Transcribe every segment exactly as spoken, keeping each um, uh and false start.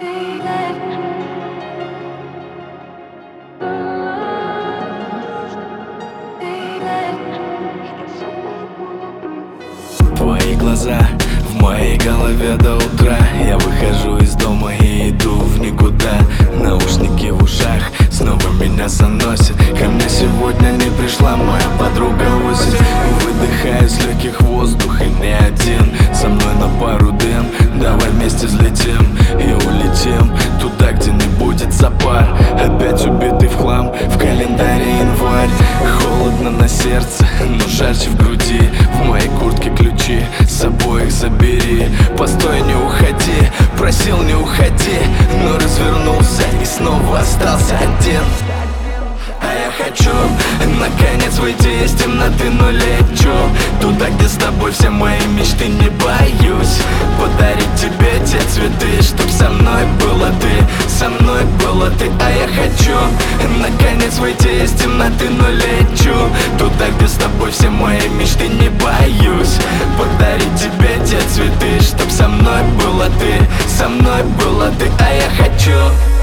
Твои глаза в моей голове до утра. Я выхожу из дома и иду в никуда. Наушники в ушах снова меня заносит. Ко мне сегодня не пришла моя подруга осень. Выдыхаю с легких воздух и не один. Со мной на пару дым. Давай вместе взлетим и улетим туда, где не будет запар. Опять убитый в хлам, в календаре январь. Холодно на сердце, но жарче в груди. В моей куртке ключи, с собой их забери. Постой, не уходи, просил не уходи, но развернулся и снова остался один. А я хочу наконец выйти из темноты, но лечу туда, где с тобой все мои мечты. Не боюсь подарить тебе те цветы, чтоб со мной была ты, со мной была ты. А я хочу наконец выйти из темноты, но лечу туда, где с тобой все мои мечты. Не боюсь подарить тебе те цветы, чтоб со мной была ты, со мной была ты. А я хочу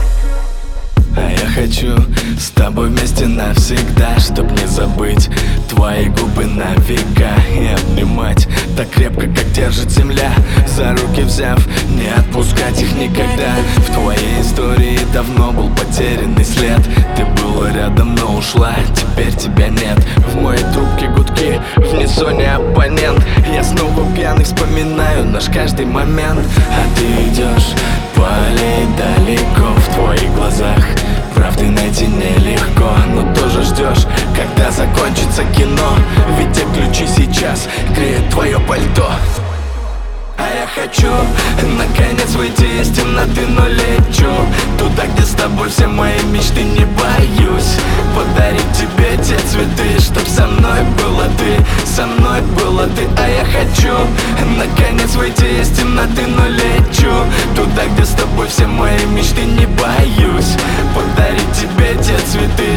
А я хочу с тобой вместе навсегда, чтоб не забыть твои губы на века. И обнимать так крепко, как держит земля, за руки взяв, не отпускать их никогда. В твоей истории давно был потерянный след. Ты была рядом, но ушла, теперь тебя нет. В моей трубке гудки, в несоне абонент. Я снова пьяный вспоминаю наш каждый момент. А ты идешь полей далеко, в твоих глазах правды найти нелегко, но тоже ждешь, когда закончится кино. Ведь те ключи сейчас греют твое пальто. А я хочу наконец выйти из темноты, но лечу туда, где с тобой все мои мечты. Не боюсь подарить тебе те цветы, чтоб со мной была ты, со мной была ты. А я хочу наконец выйти из темноты, но лечу туда, где с тобой все мои мечты. Не боюсь подарить тебе те цветы,